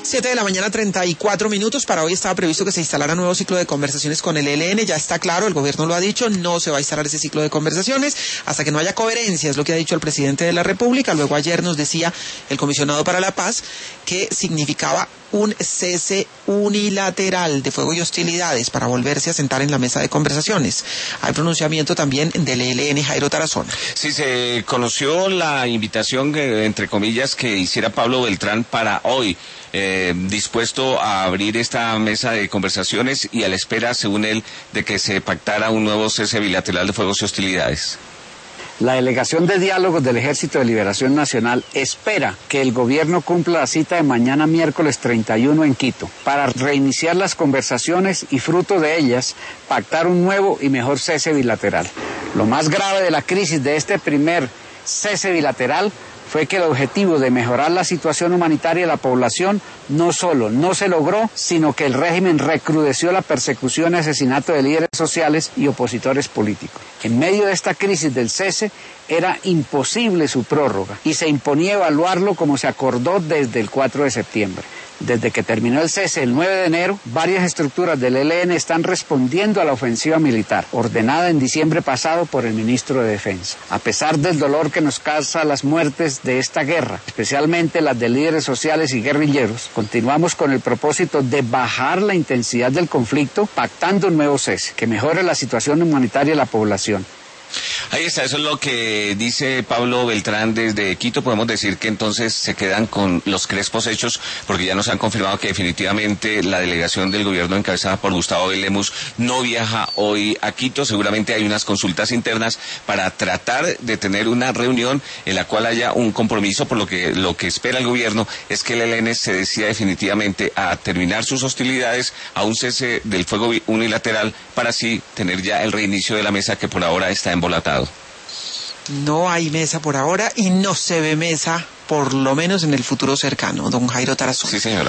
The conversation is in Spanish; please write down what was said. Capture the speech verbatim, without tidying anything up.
Siete de la mañana, treinta y cuatro minutos. Para hoy estaba previsto que se instalara un nuevo ciclo de conversaciones con el E L N. Ya está claro, el gobierno lo ha dicho, no se va a instalar ese ciclo de conversaciones hasta que no haya coherencia, es lo que ha dicho el presidente de la República. Luego ayer nos decía el comisionado para la paz que significaba un cese unilateral de fuego y hostilidades para volverse a sentar en la mesa de conversaciones. Hay pronunciamiento también del E L N, Jairo Tarazona. Sí, se conoció la invitación, que, entre comillas, que hiciera Pablo Beltrán para hoy, eh, dispuesto a abrir esta mesa de conversaciones y a la espera, según él, de que se pactara un nuevo cese bilateral de fuegos y hostilidades. La Delegación de Diálogos del Ejército de Liberación Nacional espera que el gobierno cumpla la cita de mañana miércoles treinta y uno en Quito para reiniciar las conversaciones y, fruto de ellas, pactar un nuevo y mejor cese bilateral. Lo más grave de la crisis de este primer cese bilateral fue que el objetivo de mejorar la situación humanitaria de la población no solo no se logró, sino que el régimen recrudeció la persecución y asesinato de líderes sociales y opositores políticos. En medio de esta crisis del cese, era imposible su prórroga y se imponía evaluarlo como se acordó desde el cuatro de septiembre. Desde que terminó el cese el nueve de enero, varias estructuras del E L N están respondiendo a la ofensiva militar, ordenada en diciembre pasado por el ministro de Defensa. A pesar del dolor que nos causa las muertes de esta guerra, especialmente las de líderes sociales y guerrilleros, continuamos con el propósito de bajar la intensidad del conflicto, pactando un nuevo cese, que mejore la situación humanitaria de la población. Ahí está, eso es lo que dice Pablo Beltrán desde Quito. Podemos decir que entonces se quedan con los crespos hechos, porque ya nos han confirmado que definitivamente la delegación del gobierno encabezada por Gustavo Lemus no viaja hoy a Quito. Seguramente hay unas consultas internas para tratar de tener una reunión en la cual haya un compromiso, por lo que lo que espera el gobierno es que el E L N se decida definitivamente a terminar sus hostilidades, a un cese del fuego unilateral, para así tener ya el reinicio de la mesa que por ahora está embolatado. No hay mesa por ahora y no se ve mesa, por lo menos en el futuro cercano, don Jairo Tarazona. Sí, señora.